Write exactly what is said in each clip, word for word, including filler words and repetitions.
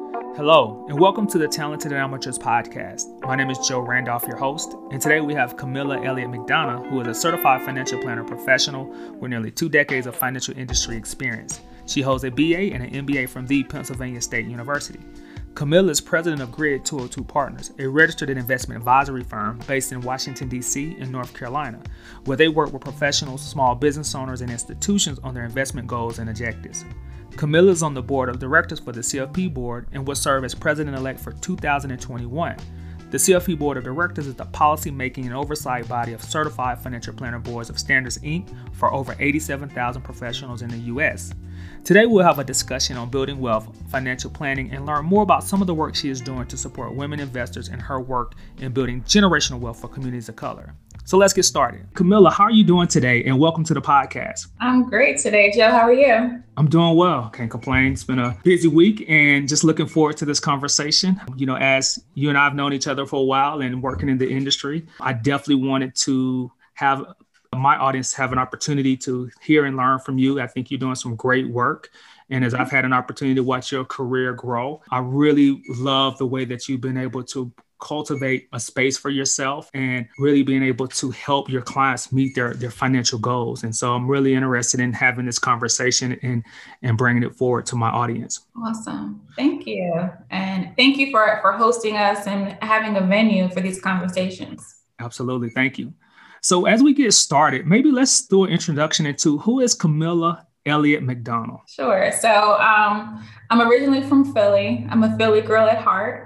Hello, and welcome to the Talented Amateurs podcast. My name is Joe Randolph, your host, and today we have Camilla Elliott McDonough, who is a certified financial planner professional with nearly two decades of financial industry experience. She holds a B A and an M B A from the Pennsylvania State University. Camilla is president of Grid two oh two Partners, a registered investment advisory firm based in Washington, D C and North Carolina, where they work with professionals, small business owners, and institutions on their investment goals and objectives. Camilla is on the board of directors for the C F P board and will serve as president-elect for two thousand twenty-one. The C F P board of directors is the policy-making and oversight body of certified financial planner boards of Standards Incorporated for over eighty-seven thousand professionals in the U S. Today we'll have a discussion on building wealth, financial planning, and learn more about some of the work she is doing to support women investors in her work in building generational wealth for communities of color. So let's get started. Camilla, how are you doing today? And welcome to the podcast. I'm great today, Joe. How are you? I'm doing well. Can't complain. It's been a busy week and just looking forward to this conversation. You know, as you and I have known each other for a while and working in the industry, I definitely wanted to have my audience have an opportunity to hear and learn from you. I think you're doing some great work. And as I've had an opportunity to watch your career grow, I really love the way that you've been able to cultivate a space for yourself and really being able to help your clients meet their, their financial goals. And so I'm really interested in having this conversation and, and bringing it forward to my audience. Awesome. Thank you. And thank you for, for hosting us and having a venue for these conversations. Absolutely. Thank you. So as we get started, maybe let's do an introduction into who is Camilla Elliott McDonough. Sure. So um, I'm originally from Philly. I'm a Philly girl at heart.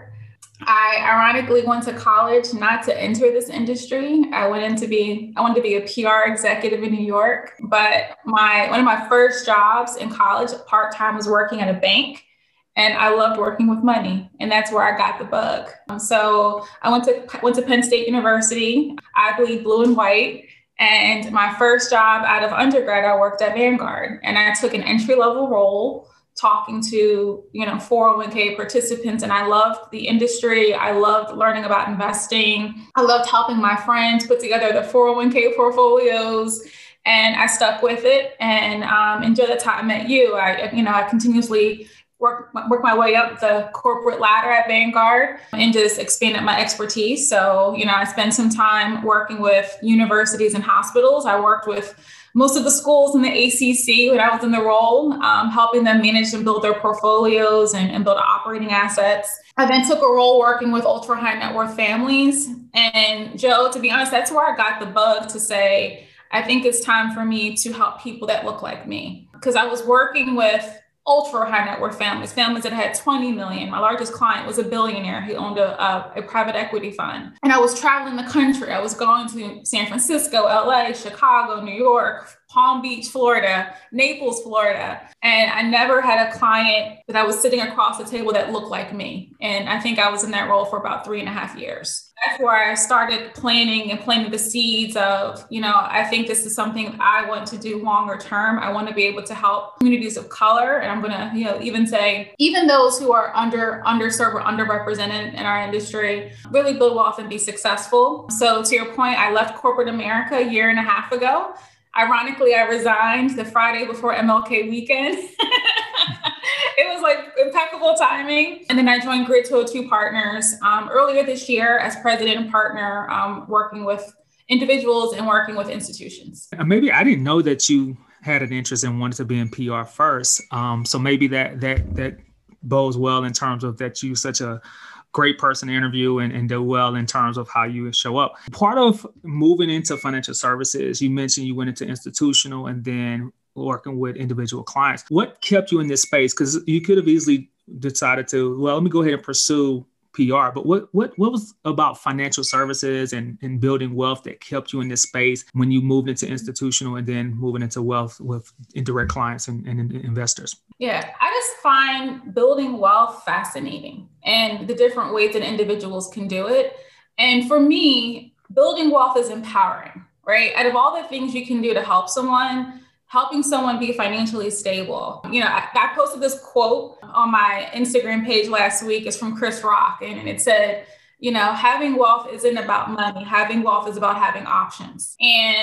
I ironically went to college not to enter this industry. I went in to be, I wanted to be a P R executive in New York, but my one of my first jobs in college part-time was working at a bank, and I loved working with money, and that's where I got the bug. Um, so I went to went to Penn State University. I bleed blue and white. And my first job out of undergrad, I worked at Vanguard, and I took an entry-level role talking to, you know, four oh one k participants. And I loved the industry. I loved learning about investing. I loved helping my friends put together the four oh one k portfolios. And I stuck with it and um, enjoyed the time at you. I, you know, I continuously work, work my way up the corporate ladder at Vanguard and just expanded my expertise. So, you know, I spent some time working with universities and hospitals. I worked with most of the schools in the A C C when I was in the role, um, helping them manage and build their portfolios and, and build operating assets. I then took a role working with ultra high net worth families. And Joe, to be honest, that's where I got the bug to say, I think it's time for me to help people that look like me. Because I was working with ultra high net worth families, families that had twenty million. My largest client was a billionaire who owned a, a, a private equity fund. And I was traveling the country. I was going to San Francisco, L A, Chicago, New York, Palm Beach, Florida, Naples, Florida. And I never had a client that I was sitting across the table that looked like me. And I think I was in that role for about three and a half years. That's where I started planning and planting the seeds of, you know, I think this is something I want to do longer term. I want to be able to help communities of color. And I'm going to, you know, even say, even those who are under, underserved or underrepresented in our industry, really build wealth and be successful. So to your point, I left corporate America a year and a half ago. Ironically, I resigned the Friday before M L K weekend. It was like impeccable timing. And then I joined Grid two oh two Partners um, earlier this year as president and partner, um, working with individuals and working with institutions. Maybe I didn't know that you had an interest and wanted to be in P R first. Um, so maybe that that that bodes well in terms of that you're such a great person to interview and, and do well in terms of how you show up. Part of moving into financial services, you mentioned you went into institutional and then working with individual clients. What kept you in this space? Because you could have easily decided to, well, let me go ahead and pursue P R. But what what what was about financial services and, and building wealth that kept you in this space when you moved into institutional and then moving into wealth with indirect clients and, and investors? Yeah, I just find building wealth fascinating and the different ways that individuals can do it. And for me, building wealth is empowering, right? Out of all the things you can do to help someone, helping someone be financially stable. You know, I, I posted this quote on my Instagram page last week. It's from Chris Rock. And it said, you know, having wealth isn't about money. Having wealth is about having options. And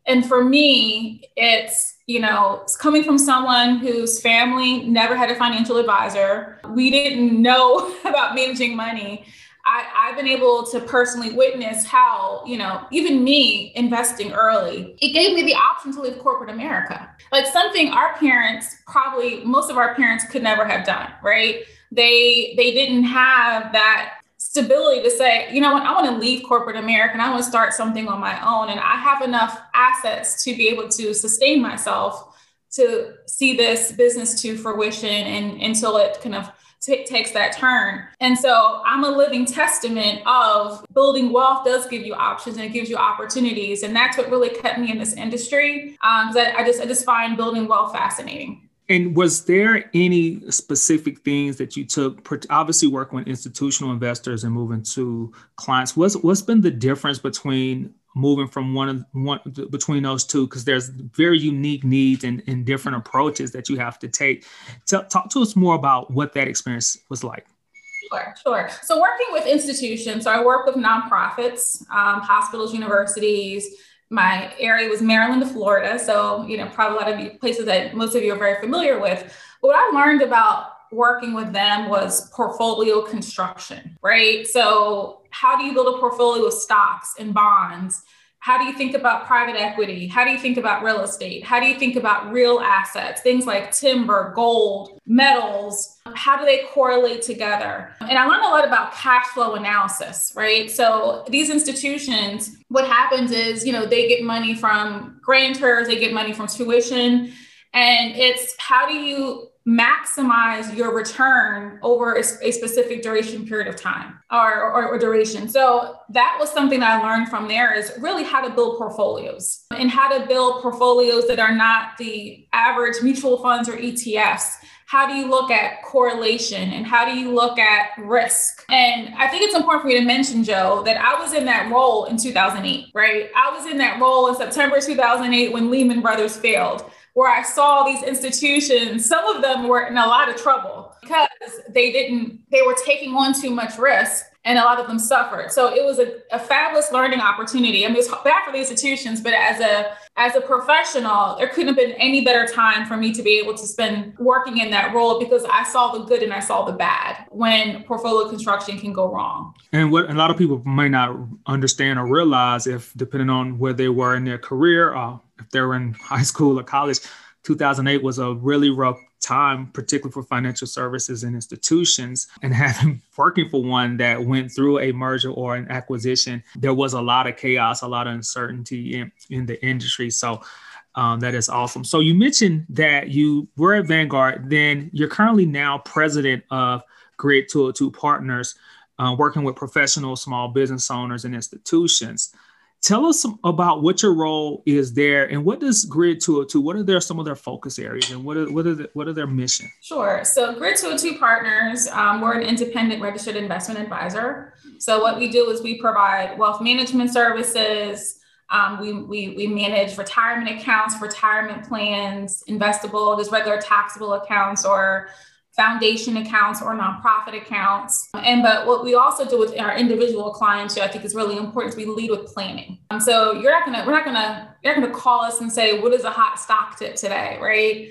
And for me, it's, you know, it's coming from someone whose family never had a financial advisor. We didn't know about managing money. I, I've been able to personally witness how, you know, even me investing early, it gave me the option to leave corporate America. Like something our parents, probably most of our parents could never have done, right? They, they didn't have that stability to say, you know what, I want to leave corporate America and I want to start something on my own. And I have enough assets to be able to sustain myself to see this business to fruition and until it kind of t- takes that turn. And so I'm a living testament of building wealth does give you options and it gives you opportunities. And that's what really kept me in this industry. Um, 'cause I, I just, I just find building wealth fascinating. And was there any specific things that you took, obviously working with institutional investors and moving to clients? What's, what's been the difference between moving from one of one between those two? Because there's very unique needs and, and different approaches that you have to take. Tell, talk to us more about what that experience was like. Sure, sure. So working with institutions, so I work with nonprofits, um, hospitals, universities. My area was Maryland to Florida. So, you know, probably a lot of you, places that most of you are very familiar with. But what I learned about working with them was portfolio construction, right? So how do you build a portfolio of stocks and bonds? How do you think about private equity? How do you think about real estate? How do you think about real assets? Things like timber, gold, metals. How do they correlate together? And I learned a lot about cash flow analysis, right? So these institutions, what happens is, you know, they get money from grantors, they get money from tuition. And it's how do you maximize your return over a, a specific duration period of time or, or, or duration. So that was something that I learned from there is really how to build portfolios and how to build portfolios that are not the average mutual funds or E T Fs. How do you look at correlation and how do you look at risk? And I think it's important for me to mention, Joe, that I was in that role in two thousand eight, right? I was in that role in September two thousand eight when Lehman Brothers failed, where I saw these institutions, some of them were in a lot of trouble because they didn't, they were taking on too much risk and a lot of them suffered. So it was a, a fabulous learning opportunity. I mean, it's bad for the institutions, but as a, as a professional, there couldn't have been any better time for me to be able to spend working in that role because I saw the good and I saw the bad when portfolio construction can go wrong. And what a lot of people may not understand or realize, if depending on where they were in their career, uh, if they were in high school or college, two thousand eight was a really rough time, particularly for financial services and institutions. And having working for one that went through a merger or an acquisition, there was a lot of chaos, a lot of uncertainty in, in the industry. So um, that is awesome. So you mentioned that you were at Vanguard, then you're currently now president of Grid two oh two Partners, uh, working with professional small business owners and institutions. Tell us about what your role is there and what does Grid two oh two, what are their, some of their focus areas and what are, what are, the, what are their mission? Sure. So Grid two oh two Partners, um, we're an independent registered investment advisor. So what we do is we provide wealth management services. Um, we, we, we manage retirement accounts, retirement plans, investable, just regular taxable accounts or foundation accounts or nonprofit accounts. And but what we also do with our individual clients, I think is really important, is we lead with planning. Um, so you're not gonna, we're not gonna, you're not gonna call us and say, what is a hot stock tip today, right?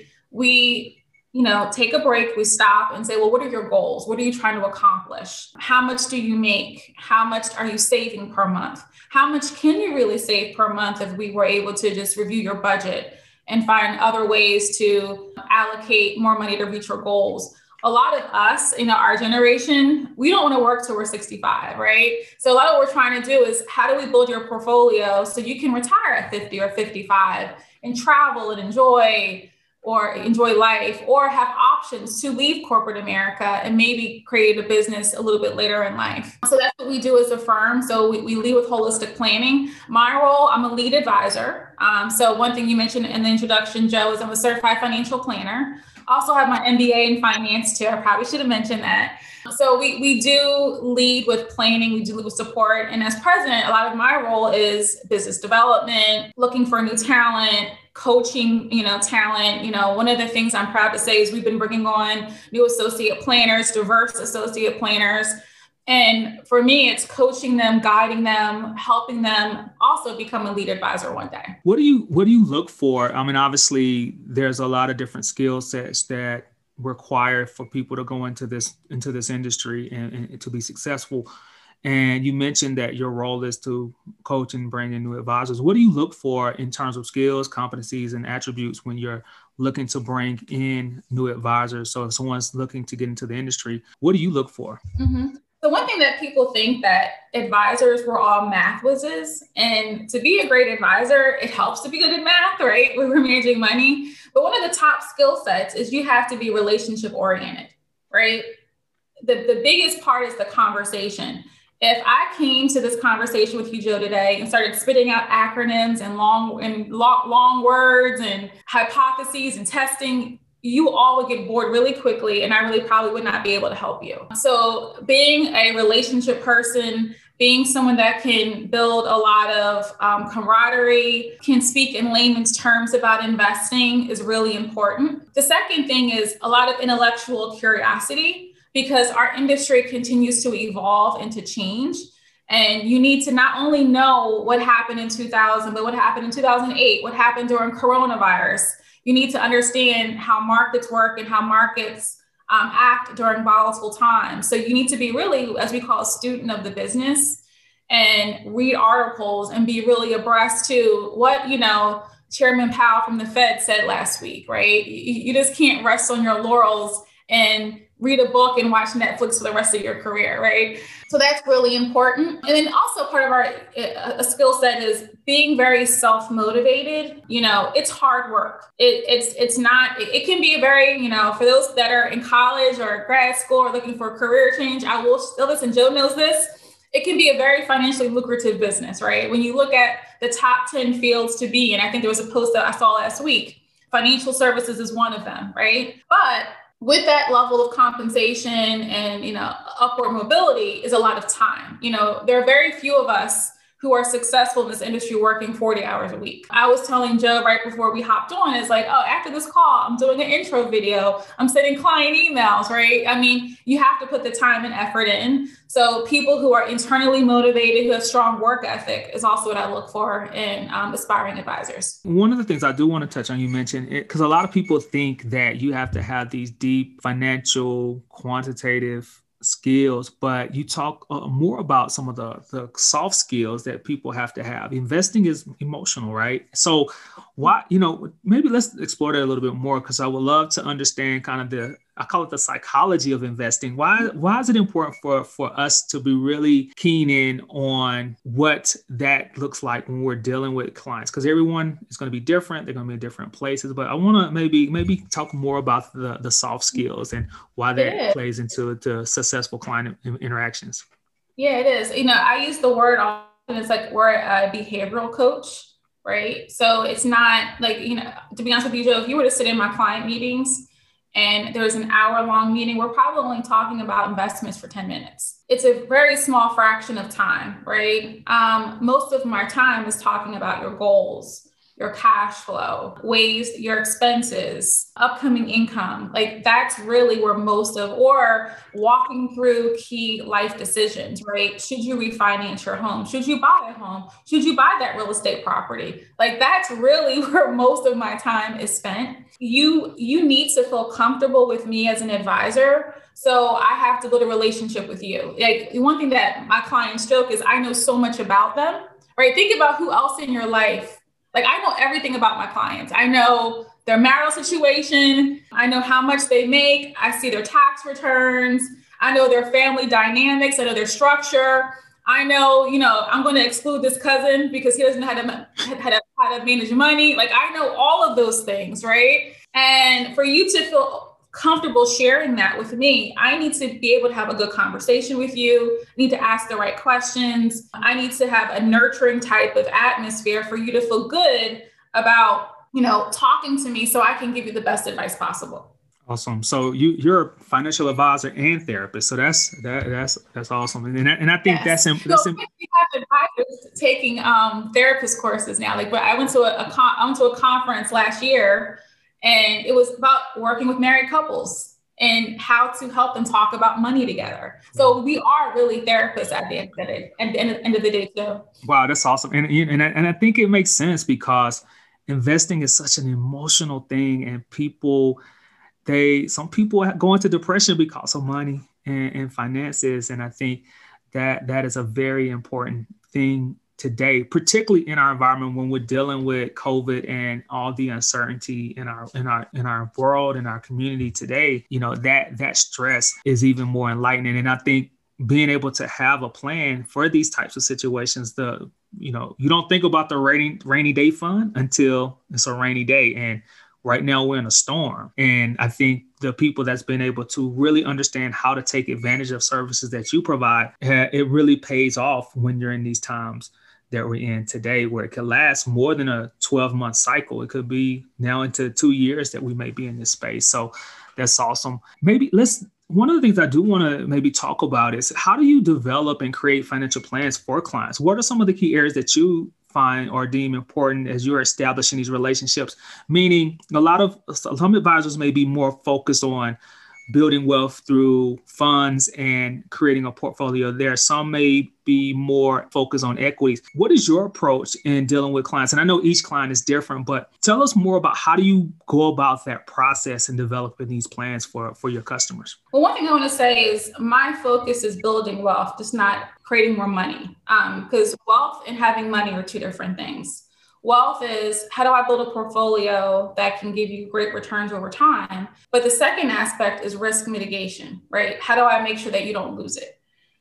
We, you know, take a break, we stop and say, well, what are your goals? What are you trying to accomplish? How much do you make? How much are you saving per month? How much can you really save per month if we were able to just review your budget and find other ways to allocate more money to reach your goals? A lot of us, you know, our generation, we don't want to work till we're sixty-five, right? So a lot of what we're trying to do is how do we build your portfolio so you can retire at fifty or fifty-five and travel and enjoy or enjoy life or have options to leave corporate America and maybe create a business a little bit later in life. So that's what we do as a firm. So we, we lead with holistic planning. My role, I'm a lead advisor. Um, so one thing you mentioned in the introduction, Joe, is I'm a certified financial planner. Also have my M B A in finance too. I probably should have mentioned that. So we, we do lead with planning, we do lead with support. And as president, a lot of my role is business development, looking for new talent, coaching, you know, talent. You know, one of the things I'm proud to say is we've been bringing on new associate planners, diverse associate planners, And for me, it's coaching them, guiding them, helping them also become a lead advisor one day. What do you what do you look for? I mean, obviously, there's a lot of different skill sets that require for people to go into this into this industry and, and to be successful. And you mentioned that your role is to coach and bring in new advisors. What do you look for in terms of skills, competencies, and attributes when you're looking to bring in new advisors? So if someone's looking to get into the industry, what do you look for? Mm-hmm. So one thing that people think that advisors were all math whizzes, and to be a great advisor, it helps to be good at math, right? When we're managing money. But one of the top skill sets is you have to be relationship oriented, right? The, the biggest part is the conversation. If I came to this conversation with you, Joe, today and started spitting out acronyms and long and long, long words and hypotheses and testing, you all would get bored really quickly, and I really probably would not be able to help you. So being a relationship person, being someone that can build a lot of um, camaraderie, can speak in layman's terms about investing is really important. The second thing is a lot of intellectual curiosity, because our industry continues to evolve and to change. And you need to not only know what happened in two thousand, but what happened in two thousand eight, what happened during coronavirus. You need to understand how markets work and how markets um, act during volatile times. So you need to be really, as we call, a student of the business and read articles and be really abreast to what, you know, Chairman Powell from the Fed said last week, right? You, you just can't rest on your laurels and read a book and watch Netflix for the rest of your career, right? So that's really important. And then also part of our a skill set is being very self-motivated. You know, it's hard work. It, it's it's not, it, it can be a very, you know, for those that are in college or grad school or looking for a career change, I will still listen, Joe knows this. It can be a very financially lucrative business, right? When you look at the top ten fields to be, and I think there was a post that I saw last week, financial services is one of them, right? But with that level of compensation and, you know, upward mobility is a lot of time. You know, there are very few of us who are successful in this industry working forty hours a week. I was telling Joe right before we hopped on, it's like, oh, after this call, I'm doing an intro video. I'm sending client emails, right? I mean, you have to put the time and effort in. So people who are internally motivated, who have strong work ethic is also what I look for in um, aspiring advisors. One of the things I do want to touch on, you mentioned it, because a lot of people think that you have to have these deep financial, quantitative skills, but you talk uh, more about some of the, the soft skills that people have to have. Investing is emotional, right? So why, you know, maybe let's explore that a little bit more, because I would love to understand kind of the, I call it the psychology of investing. Why, why is it important for, for us to be really keen in on what that looks like when we're dealing with clients? Because everyone is going to be different. They're going to be in different places, but I want to maybe, maybe talk more about the, the soft skills and why that Yeah. plays into the successful client interactions. Yeah, it is. You know, I use the word often. It's like we're a behavioral coach, right? So it's not like, you know, to be honest with you, Joe, if you were to sit in my client meetings and there's an hour long meeting, we're probably only talking about investments for ten minutes. It's a very small fraction of time, right? Um, most of my time is talking about your goals, your cash flow, ways, your expenses, upcoming income. Like that's really where most of, or walking through key life decisions, right? Should you refinance your home? Should you buy a home? Should you buy that real estate property? Like that's really where most of my time is spent. You, you need to feel comfortable with me as an advisor. So I have to build a relationship with you. Like one thing that my clients joke is I know so much about them, right? Think about who else in your life. Like I know everything about my clients. I know their marital situation. I know how much they make. I see their tax returns. I know their family dynamics. I know their structure. I know, you know, I'm going to exclude this cousin because he doesn't know how to, how to, how to manage money. Like I know all of those things, right? And for you to feel comfortable sharing that with me, I need to be able to have a good conversation with you. I need to ask the right questions. I need to have a nurturing type of atmosphere for you to feel good about, you know, talking to me so I can give you the best advice possible. Awesome. So you, you're a financial advisor and therapist. So that's that, that's that's awesome. And I, and I think yes. that's that's. So we have advisors taking um, therapist courses now. Like, but I went to a, a con- I went to a conference last year. And it was about working with married couples. and how to help them talk about money together. So we are really therapists at the end of the day, at the end of the day too. Wow, that's awesome. And, and, I, and I think it makes sense because investing is such an emotional thing, and people, they, some people go into depression because of money and, and finances. And I think that that is a very important thing today, particularly in our environment when we're dealing with COVID and all the uncertainty in our in our in our world, in our community today. You know, that that stress is even more enlightening. And I think being able to have a plan for these types of situations, the you know, you don't think about the rainy rainy day fund until it's a rainy day. And right now we're in a storm. And I think the people that's been able to really understand how to take advantage of services that you provide, it really pays off when you're in these times that we're in today, where it could last more than a twelve month cycle. It could be now into two years that we may be in this space. So that's awesome. Maybe let's, one of the things I do want to maybe talk about is how do you develop and create financial plans for clients? What are some of the key areas that you find or deem important as you're establishing these relationships? Meaning a lot of, some advisors may be more focused on building wealth through funds and creating a portfolio there. Some may be more focused on equities. What is your approach in dealing with clients? And I know each client is different, but tell us more about how do you go about that process and developing these plans for, for your customers? Well, one thing I want to say is my focus is building wealth, just not creating more money. Um, because wealth and having money are two different things. Wealth is how do I build a portfolio that can give you great returns over time? But the second aspect is risk mitigation, right? How do I make sure that you don't lose it?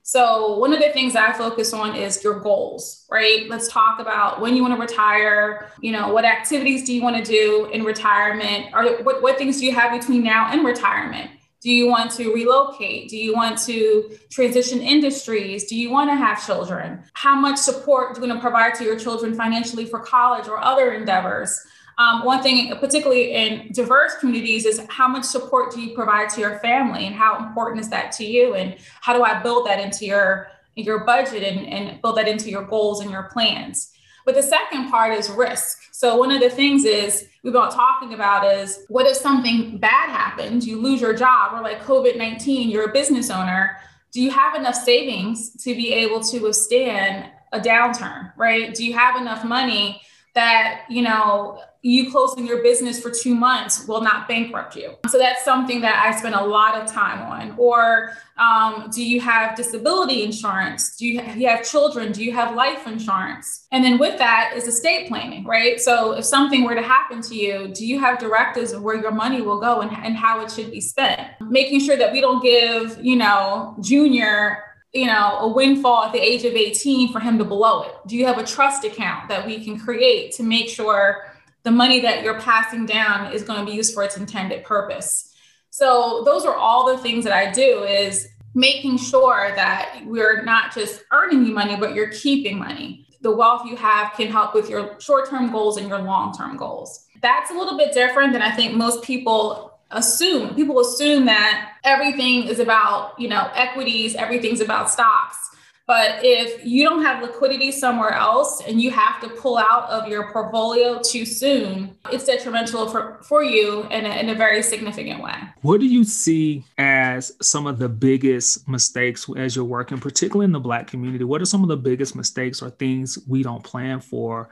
So one of the things I focus on is your goals, right? Let's talk about when you want to retire, you know, what activities do you want to do in retirement? Or what, what things do you have between now and retirement? Do you want to relocate? Do you want to transition industries? Do you want to have children? How much support do you want to provide to your children financially for college or other endeavors? Um, one thing, particularly in diverse communities, is how much support do you provide to your family, and how important is that to you? And how do I build that into your, your budget and, and build that into your goals and your plans? But the second part is risk. So one of the things is we've been talking about is what if something bad happens, you lose your job, or like COVID nineteen, you're a business owner. Do you have enough savings to be able to withstand a downturn, right? Do you have enough money that, you know, you closing your business for two months will not bankrupt you? So that's something that I spend a lot of time on. Or um, do you have disability insurance? Do you, ha- you have children? Do you have life insurance? And then with that is estate planning, right? So if something were to happen to you, do you have directives of where your money will go and, and how it should be spent? Making sure that we don't give, you know, Junior you know, a windfall at the age of eighteen for him to blow it. Do you have a trust account that we can create to make sure the money that you're passing down is going to be used for its intended purpose? So those are all the things that I do, is making sure that we're not just earning you money, but you're keeping money. The wealth you have can help with your short-term goals and your long-term goals. That's a little bit different than I think most people assume. People assume that everything is about, you know, equities, everything's about stocks. But if you don't have liquidity somewhere else and you have to pull out of your portfolio too soon, it's detrimental for, for you in a, in a very significant way. What do you see as some of the biggest mistakes as you're working, particularly in the Black community? What are some of the biggest mistakes or things we don't plan for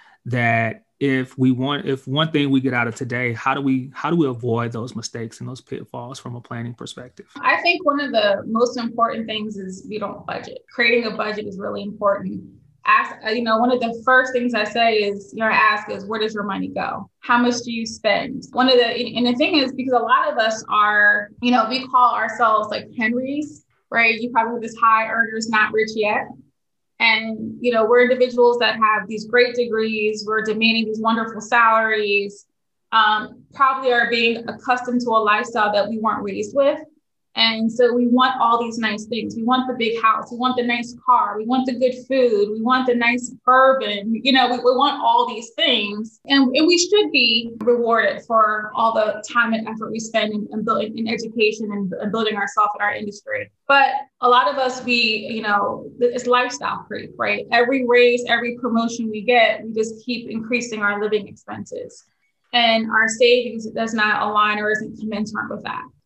that if we want, if one thing we get out of today, how do we, how do we avoid those mistakes and those pitfalls from a planning perspective? I think one of the most important things is we don't budget. Creating a budget is really important. Ask, you know, one of the first things I say is, you know, I ask is, where does your money go? How much do you spend? One of the, and the thing is, because a lot of us are, you know, we call ourselves like Henrys, right? You probably have this high earners, not rich yet. And, you know, we're individuals that have these great degrees. We're demanding these wonderful salaries, um, probably are being accustomed to a lifestyle that we weren't raised with. And so we want all these nice things. We want the big house. We want the nice car. We want the good food. We want the nice bourbon. You know, we, we want all these things. And, and we should be rewarded for all the time and effort we spend in, in building in education and, and building ourselves in our industry. But a lot of us, we, you know, it's lifestyle creep, right? Every raise, every promotion we get, we just keep increasing our living expenses. And our savings does not align or isn't commensurate with that.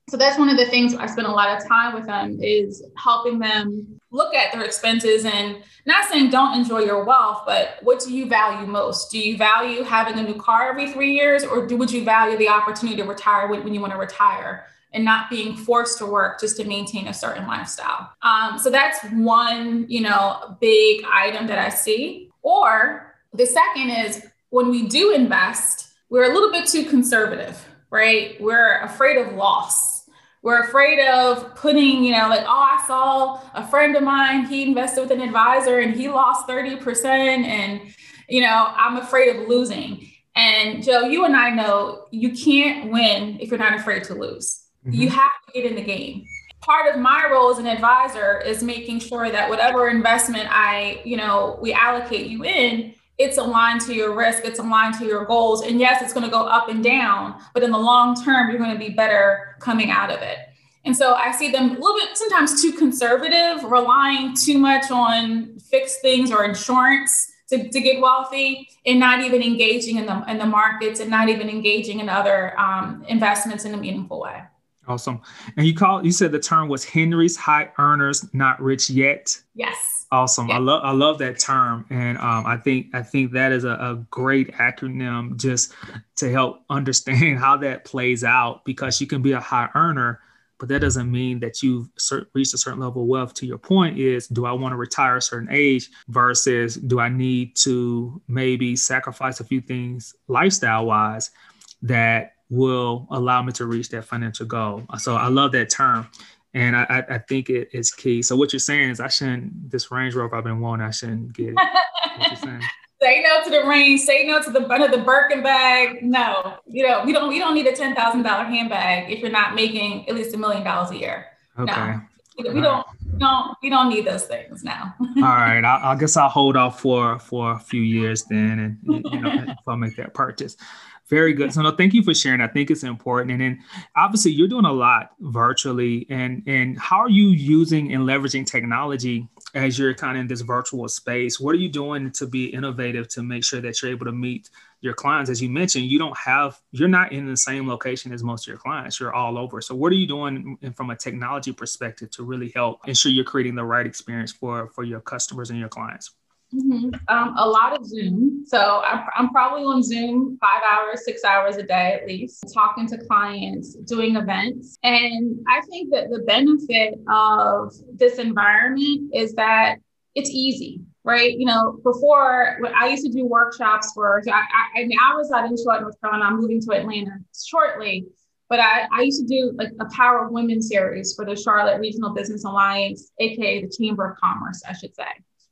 So that's one of the things I spend a lot of time with them, is helping them look at their expenses and not saying don't enjoy your wealth, but what do you value most? Do you value having a new car every three years, or do, would you value the opportunity to retire when, when you want to retire and not being forced to work just to maintain a certain lifestyle? Um, so that's one, you know, big item that I see. Or the second is, when we do invest, we're a little bit too conservative, right? We're afraid of loss. We're afraid of putting, you know, like, oh, I saw a friend of mine, he invested with an advisor and he lost thirty percent. And, you know, I'm afraid of losing. And Joe, you and I know you can't win if you're not afraid to lose. Mm-hmm. You have to get in the game. Part of my role as an advisor is making sure that whatever investment I, you know, we allocate you in, it's aligned to your risk, it's aligned to your goals. And yes, it's going to go up and down, but in the long term, you're going to be better coming out of it. And so I see them a little bit, sometimes too conservative, relying too much on fixed things or insurance to, to get wealthy, and not even engaging in the, in the markets, and not even engaging in other um, investments in a meaningful way. Awesome. And you call, you said the term was Henry's High Earners, Not Rich Yet. Yes. Awesome. Yeah. I love I love that term. And um, I think I think that is a, a great acronym just to help understand how that plays out, because you can be a high earner, but that doesn't mean that you've reached a certain level of wealth. To your point is, do I want to retire at a certain age versus do I need to maybe sacrifice a few things lifestyle wise that will allow me to reach that financial goal? So I love that term. And I, I think it is key. So what you're saying is I shouldn't, this Range Rover I've been wanting, I shouldn't get it. What you're saying. Say no to the range, say no to the to the Birkin bag. No, you know, we don't we don't need a ten thousand dollars handbag if you're not making at least a million dollars a year. Okay. No, we, we don't, we don't, we don't need those things now. All right. I, I guess I'll hold off for, for a few years then, and, you know, if I make that purchase. Very good. So no, thank you for sharing. I think it's important. And then obviously you're doing a lot virtually, and, and how are you using and leveraging technology as you're kind of in this virtual space? What are you doing to be innovative to make sure that you're able to meet your clients? As you mentioned, you don't have, you're not in the same location as most of your clients. You're all over. So what are you doing from a technology perspective to really help ensure you're creating the right experience for, for your customers and your clients? Mm-hmm. Um, a lot of Zoom. So I'm, I'm probably on Zoom five hours, six hours a day at least, talking to clients, doing events. And I think that the benefit of this environment is that it's easy, right? You know, before when I used to do workshops for, so I, I, I was out in Charlotte, North Carolina. I'm moving to Atlanta shortly. But I, I used to do like a Power of Women series for the Charlotte Regional Business Alliance, A K A the Chamber of Commerce, I should say.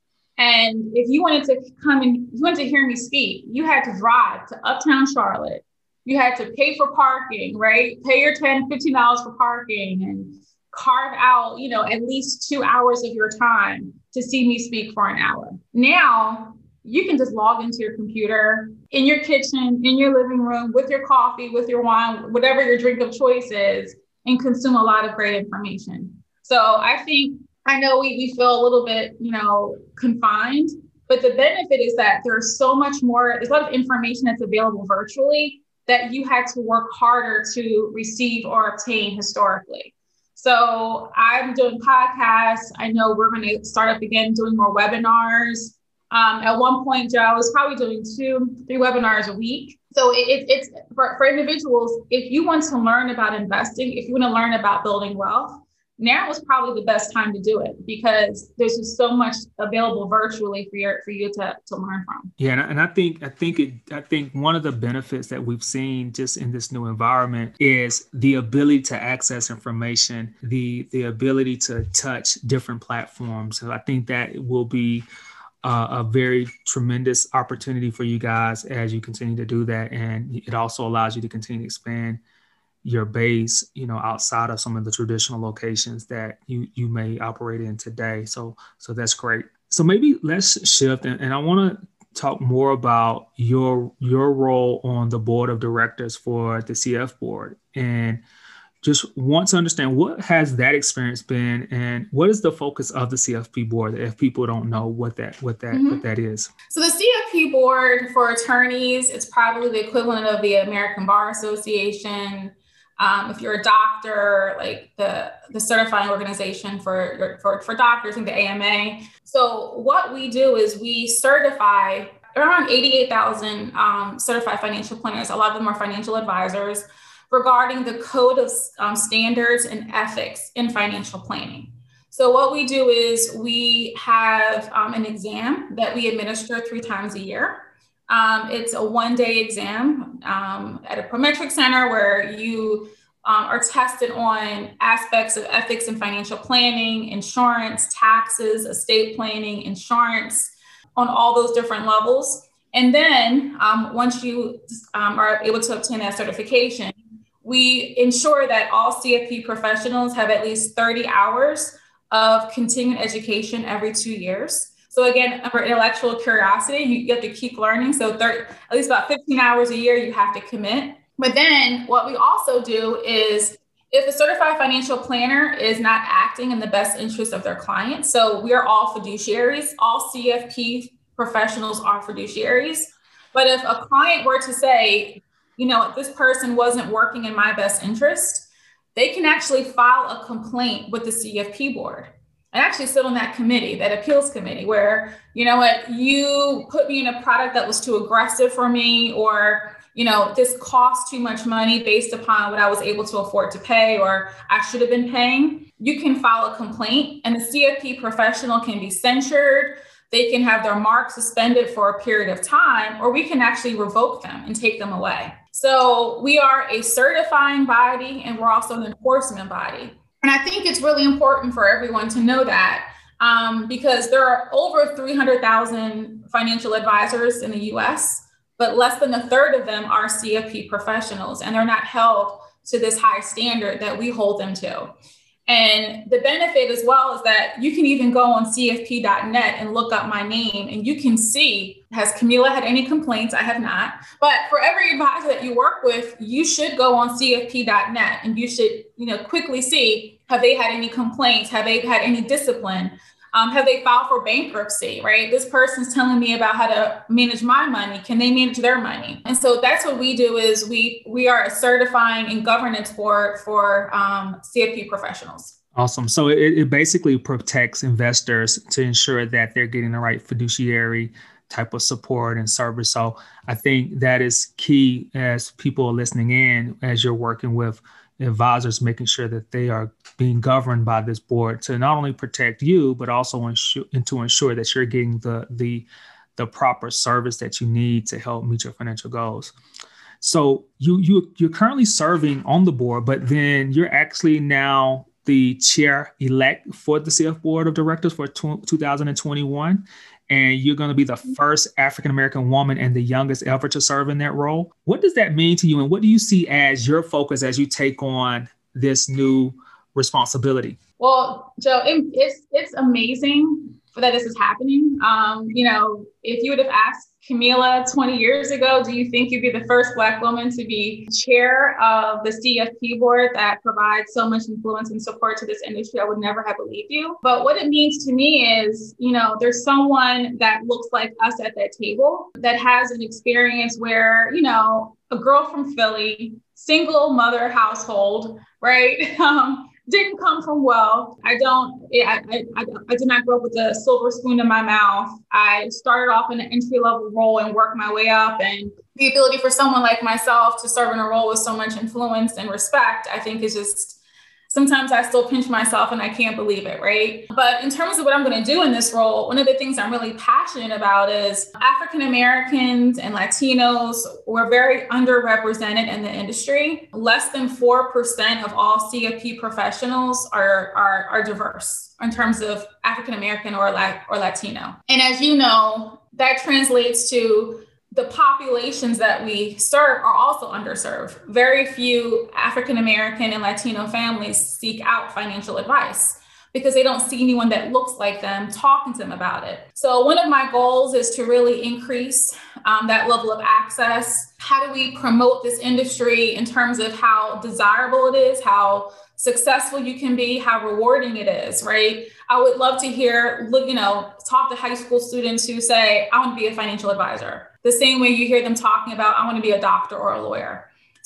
And if you wanted to come and you wanted to hear me speak, you had to drive to Uptown Charlotte. You had to pay for parking, right? Pay your ten dollars, fifteen dollars for parking and carve out, you know, at least two hours of your time to see me speak for an hour. Now you can just log into your computer in your kitchen, in your living room, with your coffee, with your wine, whatever your drink of choice is, and consume a lot of great information. So I think I know we, we feel a little bit, you know, confined, but the benefit is that there's so much more, there's a lot of information that's available virtually that you had to work harder to receive or obtain historically. So I'm doing podcasts. I know we're going to start up again doing more webinars. Um, at one point, Joe, I was probably doing two, three webinars a week. So it, it, it's for, for individuals, if you want to learn about investing, if you want to learn about building wealth, now is probably the best time to do it because there's just so much available virtually for your for you to, to learn from. Yeah, and I, and I think I think it I think one of the benefits that we've seen just in this new environment is the ability to access information, the the ability to touch different platforms. So I think that will be uh, a very tremendous opportunity for you guys as you continue to do that, and it also allows you to continue to expand your base, you know, outside of some of the traditional locations that you you may operate in today. So so that's great. So maybe let's shift, and, and I want to talk more about your your role on the board of directors for the C F board, and just want to understand what has that experience been, and what is the focus of the C F P board if people don't know what that what that mm-hmm. what that is. So the C F P board for attorneys, it's probably the equivalent of the American Bar Association. Um, if you're a doctor, like the, the certifying organization for, for, for doctors and the A M A. So what we do is we certify around eighty-eight thousand um, certified financial planners. A lot of them are financial advisors regarding the code of um, standards and ethics in financial planning. So what we do is we have um, an exam that we administer three times a year. Um, it's a one-day exam um, at a Prometric Center where you um, are tested on aspects of ethics and financial planning, insurance, taxes, estate planning, insurance, on all those different levels. And then um, once you um, are able to obtain that certification, we ensure that all C F P professionals have at least thirty hours of continuing education every two years. So again, for intellectual curiosity, you, you have to keep learning. So thirty, at least about fifteen hours a year, you have to commit. But then what we also do is if a certified financial planner is not acting in the best interest of their client, so we are all fiduciaries, all C F P professionals are fiduciaries. But if a client were to say, you know, this person wasn't working in my best interest, they can actually file a complaint with the C F P board. I actually sit on that committee, that appeals committee, where, you know what, you put me in a product that was too aggressive for me, or, you know, this cost too much money based upon what I was able to afford to pay, or I should have been paying. You can file a complaint and the C F P professional can be censured. They can have their mark suspended for a period of time, or we can actually revoke them and take them away. So we are a certifying body and we're also an enforcement body. And I think it's really important for everyone to know that um, because there are over three hundred thousand financial advisors in the U S, but less than a third of them are C F P professionals, and they're not held to this high standard that we hold them to. And the benefit as well is that you can even go on C F P dot net and look up my name and you can see, has Camila had any complaints? I have not. But for every advisor that you work with, you should go on C F P dot net and you should, you know, quickly see, have they had any complaints? Have they had any discipline? Um, have they filed for bankruptcy, right? This person's telling me about how to manage my money. Can they manage their money? And so that's what we do is we we are a certifying and governance board for um, C F P professionals. Awesome. So it, it basically protects investors to ensure that they're getting the right fiduciary type of support and service. So I think that is key as people are listening in, as you're working with advisors, making sure that they are being governed by this board to not only protect you, but also ensure, and to ensure that you're getting the, the, the proper service that you need to help meet your financial goals. So you, you, you're currently serving on the board, but then you're actually now the chair-elect for the C F Board of Directors for two thousand twenty-one. And you're going to be the first African-American woman and the youngest ever to serve in that role. What does that mean to you? And what do you see as your focus as you take on this new responsibility? Well, Joe, it, it's it's amazing that this is happening. Um, you know, if you would have asked Camila twenty years ago, do you think you'd be the first Black woman to be chair of the C F P board that provides so much influence and support to this industry? I would never have believed you. But what it means to me is, you know, there's someone that looks like us at that table that has an experience where, you know, a girl from Philly, single mother household, right? Um, didn't come from wealth. I don't, I, I, I, I did not grow up with a silver spoon in my mouth. I started off in an entry level role and worked my way up. And the ability for someone like myself to serve in a role with so much influence and respect, I think is just, sometimes I still pinch myself and I can't believe it, right? But in terms of what I'm going to do in this role, one of the things I'm really passionate about is African Americans and Latinos were very underrepresented in the industry. Less than four percent of all C F P professionals are, are, are diverse in terms of African American or, or Latino. And as you know, that translates to the populations that we serve are also underserved. Very few African-American and Latino families seek out financial advice because they don't see anyone that looks like them talking to them about it. So one of my goals is to really increase um, that level of access. How do we promote this industry in terms of how desirable it is, how successful you can be, how rewarding it is, right? I would love to hear, look, you know, talk to high school students who say, I want to be a financial advisor. The same way you hear them talking about, I want to be a doctor or a lawyer.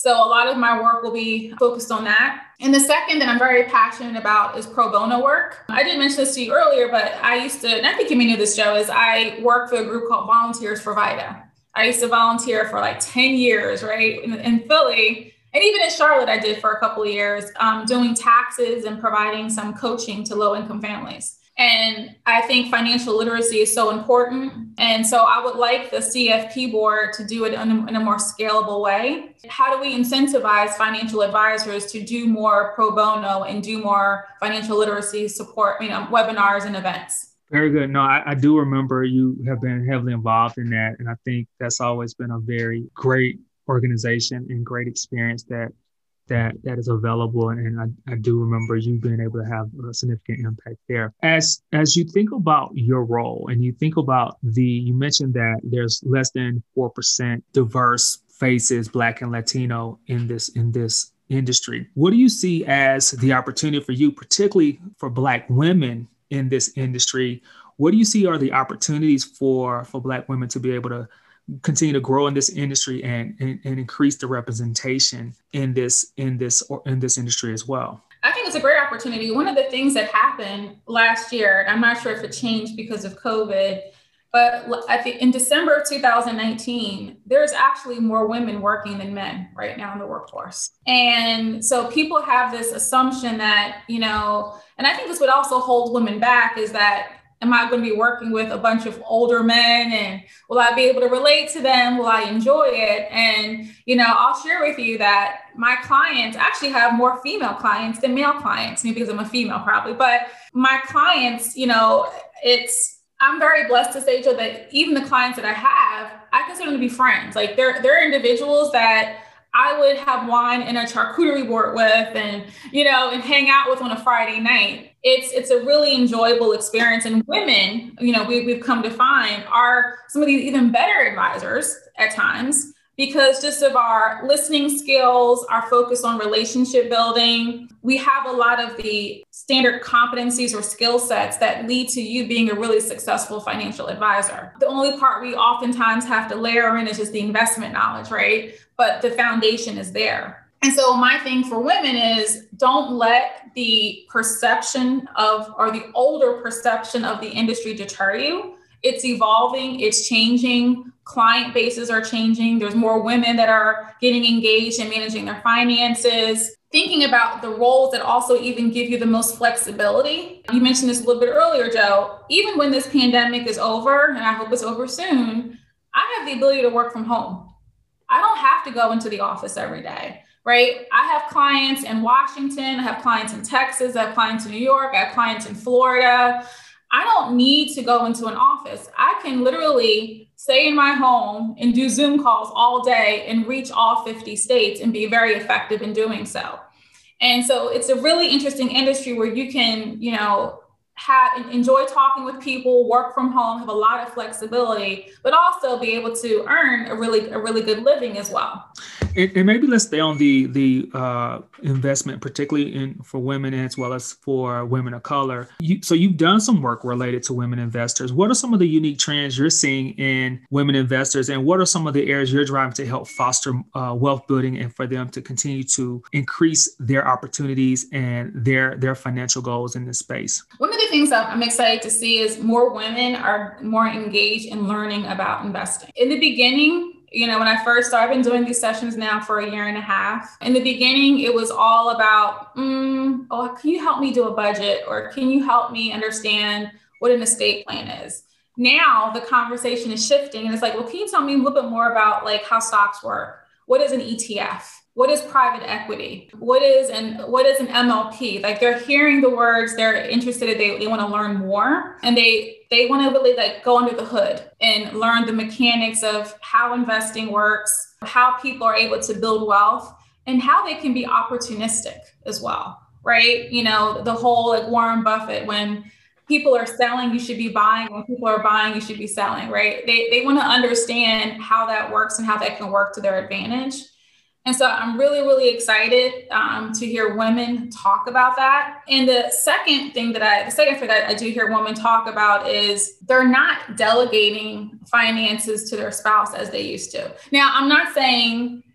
So a lot of my work will be focused on that. And the second that I'm very passionate about is pro bono work. I didn't mention this to you earlier, but I used to, and I think you may know this, Joe, is I work for a group called Volunteers for VITA. I used to volunteer for like ten years, right, in, in Philly. And even in Charlotte, I did for a couple of years, um, doing taxes and providing some coaching to low-income families. And I think financial literacy is so important. And so I would like the C F P board to do it in a, in a more scalable way. How do we incentivize financial advisors to do more pro bono and do more financial literacy support, you know, webinars and events? Very good. No, I, I do remember you have been heavily involved in that. And I think that's always been a very great organization and great experience that that that is available. And I, I do remember you being able to have a significant impact there. As as you think about your role and you think about the, you mentioned that there's less than four percent diverse faces, Black and Latino in this in this industry. What do you see as the opportunity for you, particularly for Black women in this industry? What do you see are the opportunities for, for Black women to be able to continue to grow in this industry and, and, and increase the representation in this in this or in this industry as well? I think it's a great opportunity. One of the things that happened last year, I'm not sure if it changed because of COVID, but I think in December of two thousand nineteen, there's actually more women working than men right now in the workforce. And so people have this assumption that, you know, and I think this would also hold women back, is that, am I going to be working with a bunch of older men, and will I be able to relate to them? Will I enjoy it? And, you know, I'll share with you that my clients actually have more female clients than male clients, maybe because I'm a female probably, but my clients, you know, it's, I'm very blessed to say, Joe, that even the clients that I have, I consider them to be friends. Like they're, they're individuals that I would have wine in a charcuterie board with, and, you know, and hang out with on a Friday night. It's it's a really enjoyable experience. And women, you know, we, we've come to find are some of these even better advisors at times, because just of our listening skills, our focus on relationship building, we have a lot of the standard competencies or skill sets that lead to you being a really successful financial advisor. The only part we oftentimes have to layer in is just the investment knowledge, right? But the foundation is there. And so my thing for women is, don't let the perception of, or the older perception of the industry deter you. It's evolving, it's changing. Client bases are changing. There's more women that are getting engaged in managing their finances, thinking about the roles that also even give you the most flexibility. You mentioned this a little bit earlier, Joe. Even when this pandemic is over, and I hope it's over soon, I have the ability to work from home. I don't have to go into the office every day. Right? I have clients in Washington, I have clients in Texas, I have clients in New York, I have clients in Florida. I don't need to go into an office. I can literally stay in my home and do Zoom calls all day and reach all fifty states and be very effective in doing so. And so it's a really interesting industry where you can, you know, have enjoy talking with people, work from home, have a lot of flexibility, but also be able to earn a really a really good living as well. And, and maybe let's stay on the the uh, investment, particularly in for women as well as for women of color. You, so you've done some work related to women investors. What are some of the unique trends you're seeing in women investors, and what are some of the areas you're driving to help foster uh, wealth building and for them to continue to increase their opportunities and their their financial goals in this space? One of the things that I'm excited to see is more women are more engaged in learning about investing. In the beginning, you know, when I first started, I've been doing these sessions now for a year and a half. In the beginning, it was all about, mm, oh, can you help me do a budget? Or can you help me understand what an estate plan is? Now the conversation is shifting, and it's like, well, can you tell me a little bit more about like how stocks work? What is an E T F? What is private equity? What is an what is an M L P? Like they're hearing the words, they're interested, they, they want to learn more, and they they want to really like go under the hood and learn the mechanics of how investing works, how people are able to build wealth, and how they can be opportunistic as well, right? You know, the whole like Warren Buffett, when people are selling, you should be buying. When people are buying, you should be selling, right? They they want to understand how that works and how that can work to their advantage. And so I'm really, really excited um, to hear women talk about that. And the second thing that I, the second thing that I do hear women talk about is they're not delegating finances to their spouse as they used to. Now, I'm not saying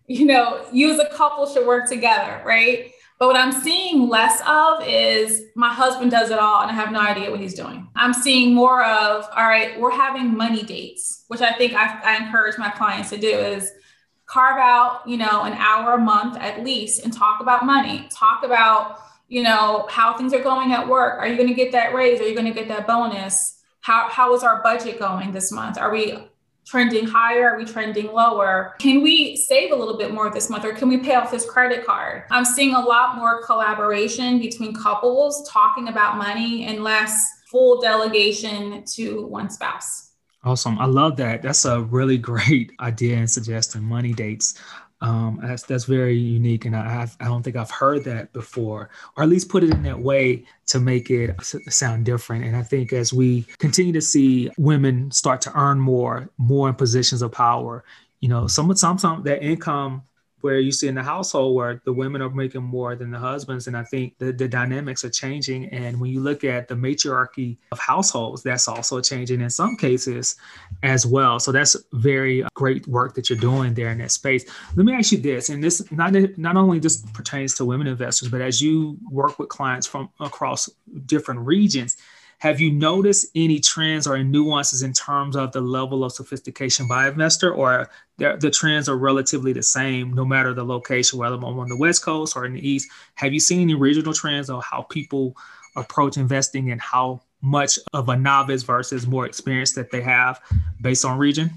you know, you as a couple should work together, right? But what I'm seeing less of is my husband does it all and I have no idea what he's doing. I'm seeing more of, all right, we're having money dates, which I think I, I encourage my clients to do is carve out, you know, an hour a month at least and talk about money, talk about, you know, how things are going at work. Are you going to get that raise? Are you going to get that bonus? How, how is our budget going this month? Are we trending higher? Are we trending lower? Can we save a little bit more this month or can we pay off this credit card? I'm seeing a lot more collaboration between couples talking about money and less full delegation to one spouse. Awesome. I love that. That's a really great idea and suggestion, money dates. Um, that's that's very unique, and I I've, I don't think I've heard that before, or at least put it in that way to make it sound different. And I think as we continue to see women start to earn more, more in positions of power, you know, some sometimes that income where you see in the household where the women are making more than the husbands, and I think the, the dynamics are changing. And when you look at the matriarchy of households, that's also changing in some cases as well. So that's very great work that you're doing there in that space. Let me ask you this, and this not, not only just pertains to women investors, but as you work with clients from across different regions, have you noticed any trends or nuances in terms of the level of sophistication by investor, or the, the trends are relatively the same no matter the location, whether I'm on the West Coast or in the East? Have you seen any regional trends of how people approach investing and how much of a novice versus more experience that they have based on region?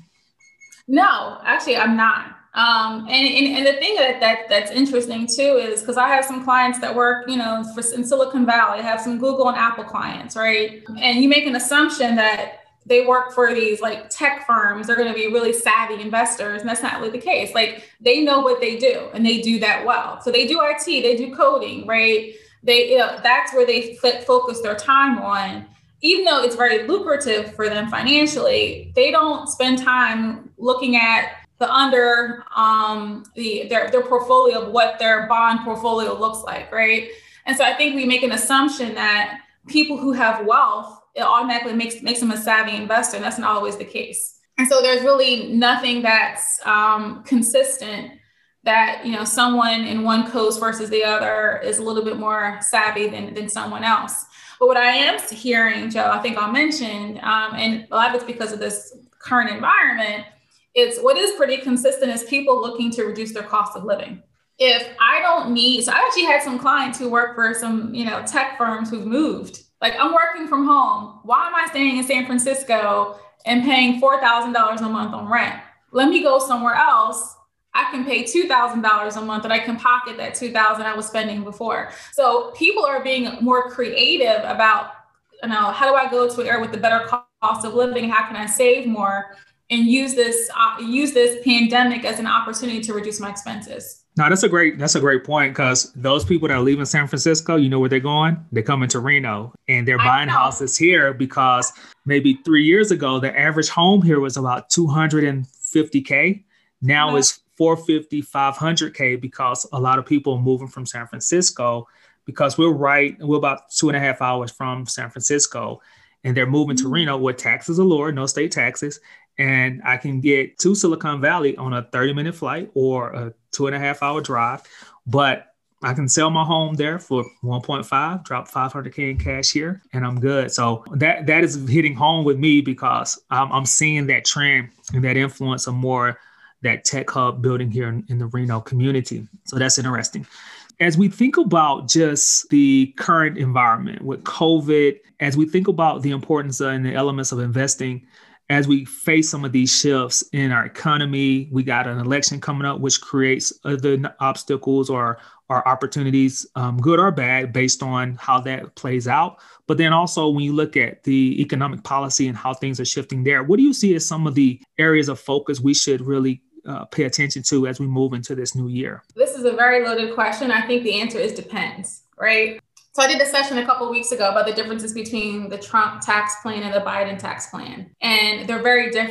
No, actually, I'm not. Um, and, and, and the thing that, that that's interesting too is because I have some clients that work, you know, for, in Silicon Valley. I have some Google and Apple clients, right? And you make an assumption that they work for these like tech firms. They're going to be really savvy investors, and that's not really the case. Like they know what they do, and they do that well. So they do I T, they do coding, right? They, you know, that's where they f- focus their time on. Even though it's very lucrative for them financially, they don't spend time looking at the under um, the their, their portfolio of what their bond portfolio looks like, right? And so I think we make an assumption that people who have wealth, it automatically makes makes them a savvy investor, and that's not always the case. And so there's really nothing that's um, consistent that, you know, someone in one coast versus the other is a little bit more savvy than, than someone else. But what I am hearing, Joe, I think I'll mention, um, and a lot of it's because of this current environment, it's what is pretty consistent is people looking to reduce their cost of living. If I don't need, so I actually had some clients who work for some, you know, tech firms who've moved. Like I'm working from home. Why am I staying in San Francisco and paying four thousand dollars a month on rent? Let me go somewhere else. I can pay two thousand dollars a month and I can pocket that two thousand dollars I was spending before. So people are being more creative about, you know, how do I go to an area with the better cost of living? How can I save more and use this, uh, use this pandemic as an opportunity to reduce my expenses? No, that's a great, that's a great point, because those people that are leaving San Francisco, you know where they're going? They're coming to Reno, and they're buying houses here because maybe three years ago, the average home here was about two hundred fifty K. Now it's four fifty, five hundred K, because a lot of people are moving from San Francisco, because we're right, we're about two and a half hours from San Francisco, and they're moving mm-hmm. to Reno where taxes are lower, no state taxes. And I can get to Silicon Valley on a thirty minute flight or a two and a half hour drive, but I can sell my home there for one point five, drop five hundred K in cash here, and I'm good. So that that is hitting home with me, because I'm, I'm seeing that trend and that influence of more that tech hub building here in, in the Reno community. So that's interesting. As we think about just the current environment with COVID, as we think about the importance and the elements of investing, as we face some of these shifts in our economy, we got an election coming up, which creates other obstacles or, or opportunities, um, good or bad, based on how that plays out. But then also when you look at the economic policy and how things are shifting there, what do you see as some of the areas of focus we should really uh, pay attention to as we move into this new year? This is a very loaded question. I think the answer is depends, right? So I did a session a couple of weeks ago about the differences between the Trump tax plan and the Biden tax plan. And they're very different,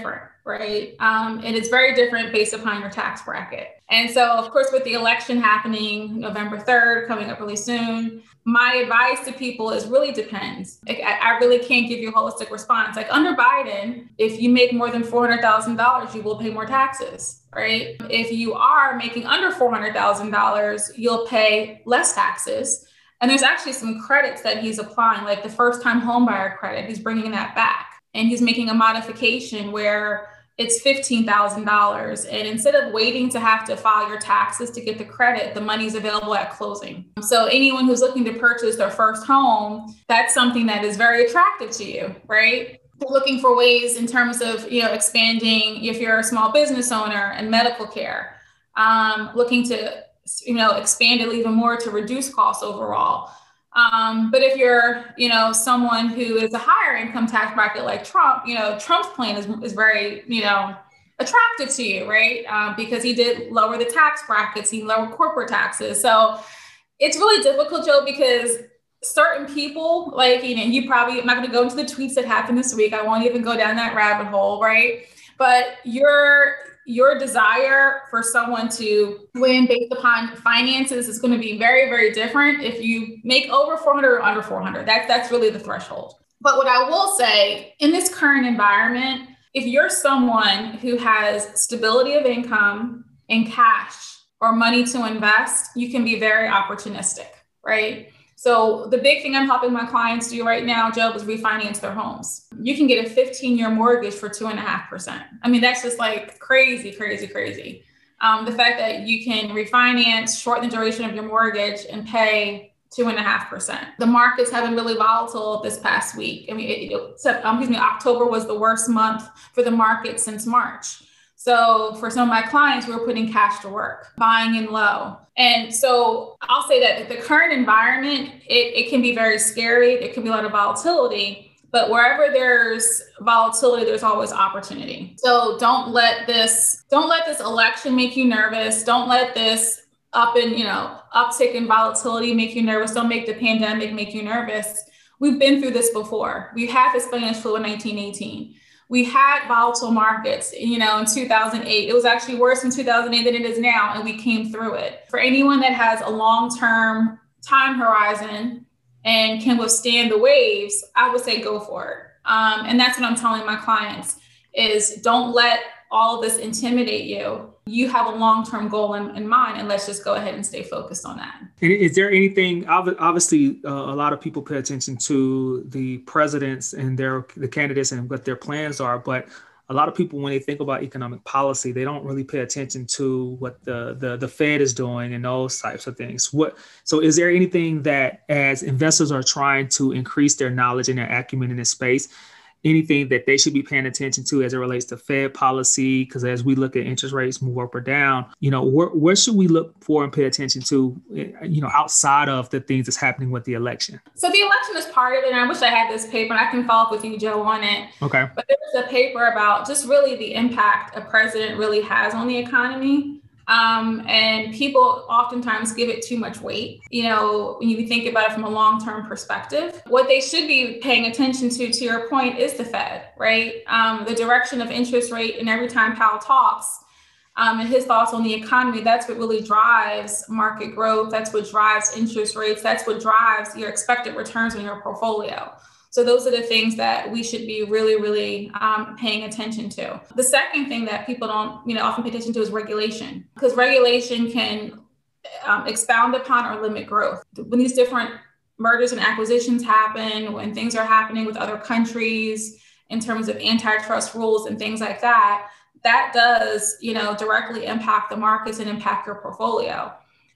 right? Um, and it's very different based upon your tax bracket. And so, of course, with the election happening November third, coming up really soon, my advice to people is really depends. Like, I, I really can't give you a holistic response. Like under Biden, if you make more than four hundred thousand dollars, you will pay more taxes, right? If you are making under four hundred thousand dollars, you'll pay less taxes. And there's actually some credits that he's applying, like the first time homebuyer credit, he's bringing that back. And he's making a modification where it's fifteen thousand dollars. And instead of waiting to have to file your taxes to get the credit, the money's available at closing. So anyone who's looking to purchase their first home, that's something that is very attractive to you, right? Looking for ways in terms of, you know, expanding if you're a small business owner and medical care, um, looking to, you know, expand it even more to reduce costs overall. Um, but if you're, you know, someone who is a higher income tax bracket like Trump, you know, Trump's plan is, is very, you know, attractive to you, right? Um, because he did lower the tax brackets, he lowered corporate taxes. So it's really difficult, Joe, because certain people, like, you know, you probably, I'm not going to go into the tweets that happened this week. I won't even go down that rabbit hole, right? But your your desire for someone to win based upon finances is going to be very, very different if you make over four hundred or under four hundred. That's, that's really the threshold. But what I will say, in this current environment, if you're someone who has stability of income and cash or money to invest, you can be very opportunistic, right? So the big thing I'm helping my clients do right now, Joe, is refinance their homes. You can get a fifteen year mortgage for two and a half percent. I mean, that's just like crazy, crazy, crazy. Um, the fact that you can refinance, shorten the duration of your mortgage and pay two and a half percent. The markets have been really volatile this past week. I mean, it, it, um, excuse me, October was the worst month for the market since March. So for some of my clients, we were putting cash to work, buying in low. And so I'll say that the current environment, it, it can be very scary. There can be a lot of volatility, but wherever there's volatility, there's always opportunity. So don't let this, don't let this election make you nervous. Don't let this up in, you know, uptick in volatility make you nervous. Don't make the pandemic make you nervous. We've been through this before. We had the Spanish flu in nineteen eighteen. We had volatile markets, you know, in two thousand eight. It was actually worse in two thousand eight than it is now, and we came through it. For anyone that has a long-term time horizon and can withstand the waves, I would say go for it. Um, and that's what I'm telling my clients is don't let all of this intimidate you. You have a long-term goal in, in mind, and let's just go ahead and stay focused on that. Is there anything, obviously, uh, a lot of people pay attention to the presidents and their the candidates and what their plans are, but a lot of people, when they think about economic policy, they don't really pay attention to what the the, the Fed is doing and those types of things. What so is there anything that, as investors are trying to increase their knowledge and their acumen in this space, anything that they should be paying attention to as it relates to Fed policy? Because as we look at interest rates move up or down, you know, where, where should we look for and pay attention to, you know, outside of the things that's happening with the election? So the election is part of it. And I wish I had this paper and I can follow up with you, Joe, on it. Okay. But there's a paper about just really the impact a president really has on the economy. Um, and people oftentimes give it too much weight. You know, when you think about it from a long-term perspective, what they should be paying attention to, to your point, is the Fed, right? Um, the direction of interest rate, and every time Powell talks um, and his thoughts on the economy, that's what really drives market growth. That's what drives interest rates. That's what drives your expected returns on your portfolio. So those are the things that we should be really, really um, paying attention to. The second thing that people don't, you know, often pay attention to is regulation, because regulation can um, expound upon or limit growth. When these different mergers and acquisitions happen, when things are happening with other countries in terms of antitrust rules and things like that, that does, you know, directly impact the markets and impact your portfolio.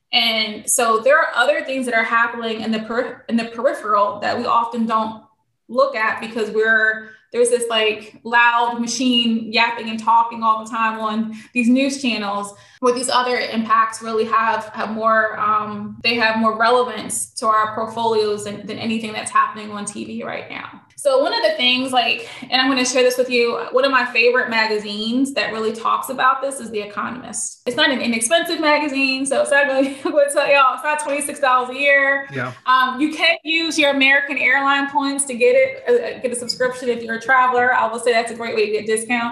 And so there are other things that are happening in the per- in the peripheral that we often don't look at, because we're there's this like loud machine yapping and talking all the time on these news channels, where these other impacts really have have more um, they have more relevance to our portfolios than, than anything that's happening on T V right now. So one of the things, like, and I'm going to share this with you, one of my favorite magazines that really talks about this is The Economist. It's not an inexpensive magazine, so it's not really, I'm going to tell y'all, it's not twenty-six dollars a year. Yeah. Um, you can use your American airline points to get it, uh, get a subscription if you're a traveler. I will say that's a great way to get a discount.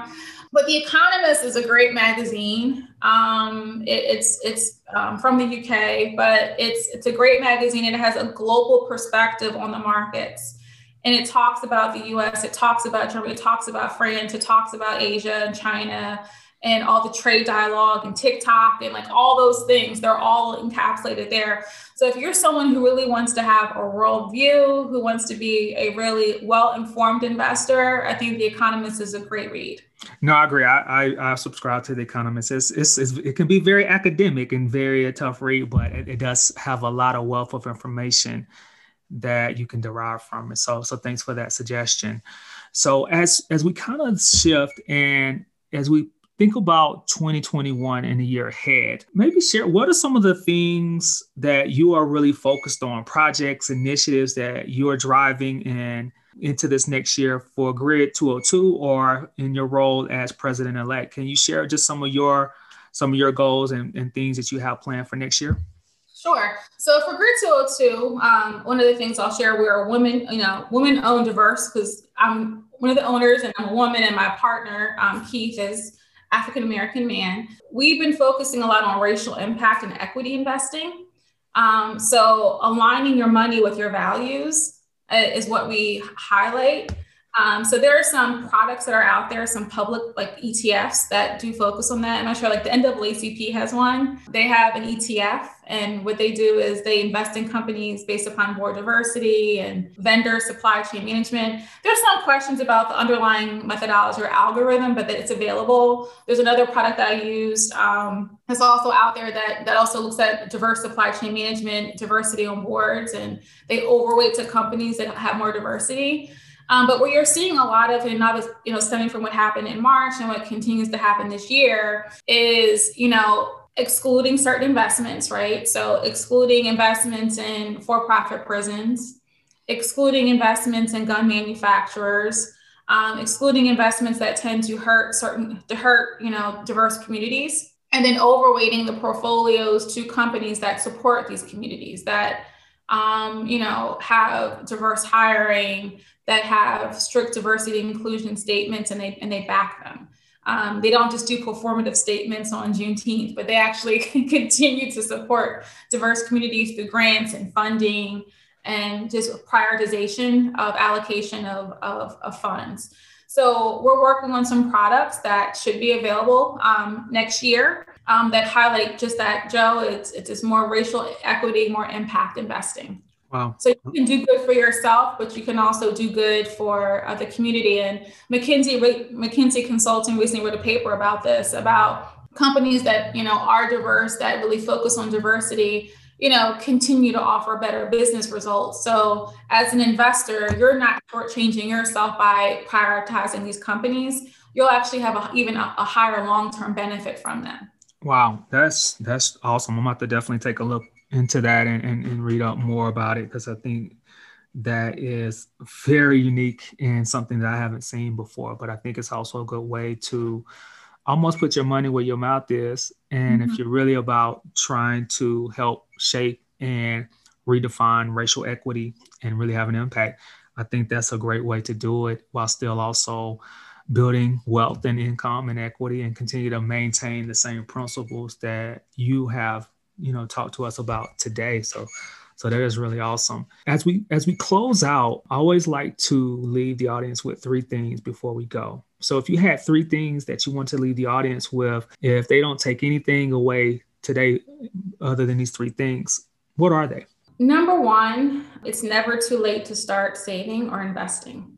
But The Economist is a great magazine. Um, it, it's it's um, from the U K, but it's it's a great magazine. It has a global perspective on the markets. And it talks about the U S, it talks about Germany, it talks about France, it talks about Asia and China and all the trade dialogue and TikTok and like all those things. They're all encapsulated there. So if you're someone who really wants to have a world view, who wants to be a really well-informed investor, I think The Economist is a great read. No, I agree. I, I, I subscribe to The Economist. It's, it's, it's, it can be very academic and very a tough read, but it, it does have a lot of wealth of information that you can derive from it. So, so thanks for that suggestion. So as, as we kind of shift and as we think about twenty twenty-one and the year ahead, maybe share what are some of the things that you are really focused on, projects, initiatives that you are driving in into this next year for Grid two oh two or in your role as president-elect. Can you share just some of your some of your goals and, and things that you have planned for next year? Sure. So for Grid two oh two, um, one of the things I'll share, we're a women, you know, women-owned diverse, because I'm one of the owners and I'm a woman, and my partner, um, Keith, is African-American man. We've been focusing a lot on racial impact and equity investing. Um, so aligning your money with your values uh, is what we highlight. Um, so there are some products that are out there, some public like E T Fs that do focus on that. I'm not sure, like the N double A C P has one. They have an E T F, and what they do is they invest in companies based upon board diversity and vendor supply chain management. There's some questions about the underlying methodology or algorithm, but that it's available. There's another product that I used um, that's also out there that, that also looks at diverse supply chain management, diversity on boards, and they overweight to companies that have more diversity. Um, but what you're seeing a lot of, and not as, you know, stemming from what happened in March and what continues to happen this year, is, you know, excluding certain investments, right? So excluding investments in for-profit prisons, excluding investments in gun manufacturers, um, excluding investments that tend to hurt certain, to hurt, you know, diverse communities, and then overweighting the portfolios to companies that support these communities, that, um, you know, have diverse hiring, that have strict diversity and inclusion statements, and they and they back them. Um, they don't just do performative statements on Juneteenth, but they actually continue to support diverse communities through grants and funding and just prioritization of allocation of, of, of funds. So we're working on some products that should be available um, next year um, that highlight just that, Joe. It's, it's just more racial equity, more impact investing. Wow. So you can do good for yourself, but you can also do good for uh, the community. And McKinsey, McKinsey Consulting recently wrote a paper about this, about companies that, you know, are diverse, that really focus on diversity, you know, continue to offer better business results. So as an investor, you're not shortchanging yourself by prioritizing these companies. You'll actually have a, even a, a higher long-term benefit from them. Wow, that's that's awesome. I'm about to definitely take a look into that and, and, and read up more about it, because I think that is very unique and something that I haven't seen before. But I think it's also a good way to almost put your money where your mouth is. And mm-hmm. if you're really about trying to help shape and redefine racial equity and really have an impact, I think that's a great way to do it while still also building wealth and income and equity, and continue to maintain the same principles that you have, you know, talked to us about today. So, so that is really awesome. As we, as we close out, I always like to leave the audience with three things before we go. So if you had three things that you want to leave the audience with, if they don't take anything away today, other than these three things, what are they? Number one, it's never too late to start saving or investing.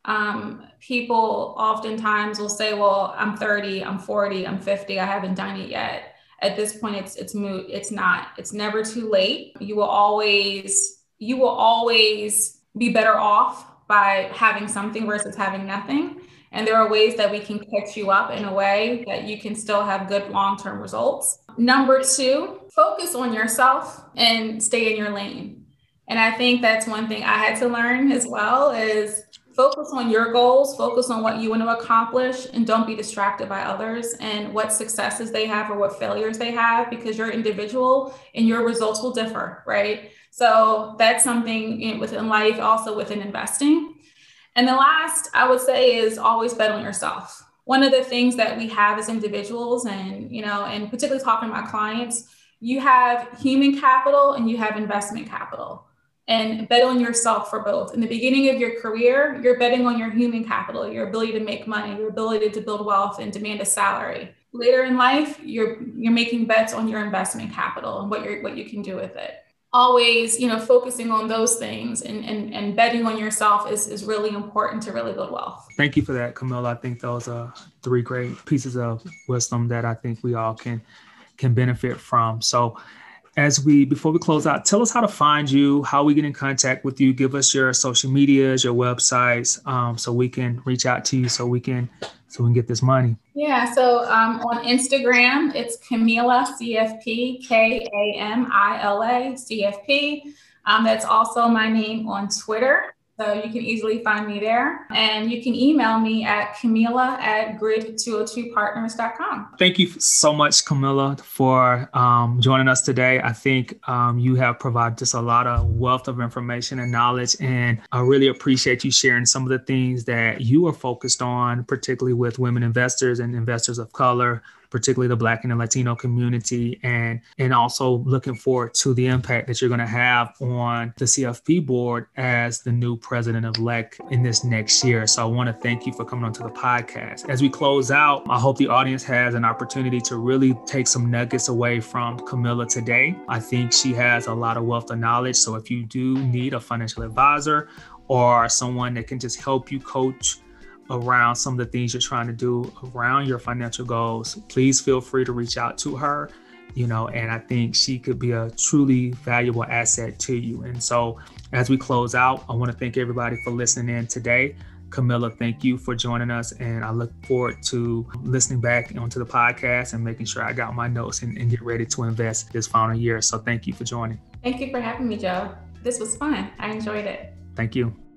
Um, people oftentimes will say, well, I'm thirty, I'm forty, I'm fifty, I haven't done it yet. At this point, it's it's moot. It's not. It's never too late. You will always you will always be better off by having something versus having nothing. And there are ways that we can catch you up in a way that you can still have good long-term results. Number two, focus on yourself and stay in your lane. And I think that's one thing I had to learn as well, is focus on your goals, focus on what you want to accomplish, and don't be distracted by others and what successes they have or what failures they have, because you're individual and your results will differ, right? So that's something within life, also within investing. And the last I would say is always bet on yourself. one of the things that we have as individuals, and, you know, and particularly talking to my clients, you have human capital and you have investment capital, and bet on yourself for both. In the beginning of your career, you're betting on your human capital, your ability to make money, your ability to build wealth and demand a salary. Later in life, you're you're making bets on your investment capital and what you're what you can do with it. Always, you know, focusing on those things and, and, and betting on yourself is, is really important to really build wealth. Thank you for that, Camilla. I think those are three great pieces of wisdom that I think we all can can benefit from. So as we, before we close out, tell us how to find you, how we get in contact with you. Give us your social medias, your websites, um, so we can reach out to you, so we can, so we can get this money. Yeah. So um, on Instagram, it's Camila C F P, K A M I L A C F P. Um, that's also my name on Twitter. So you can easily find me there. And you can email me at Camila at grid two oh two partners dot com. Thank you so much, Camilla, for um, joining us today. I think um, you have provided just a lot of wealth of information and knowledge. And I really appreciate you sharing some of the things that you are focused on, particularly with women investors and investors of color, particularly the Black and the Latino community, and, and also looking forward to the impact that you're going to have on the C F P board as the new president-elect in this next year. So I want to thank you for coming onto the podcast. As we close out, I hope the audience has an opportunity to really take some nuggets away from Camilla today. I think she has a lot of wealth of knowledge. So if you do need a financial advisor or someone that can just help you coach around some of the things you're trying to do around your financial goals, please feel free to reach out to her, you know, and I think she could be a truly valuable asset to you. And so as we close out, I want to thank everybody for listening in today. Camilla, thank you for joining us. And I look forward to listening back onto the podcast and making sure I got my notes and, and get ready to invest this final year. So thank you for joining. Thank you for having me, Joe. This was fun. I enjoyed it. Thank you.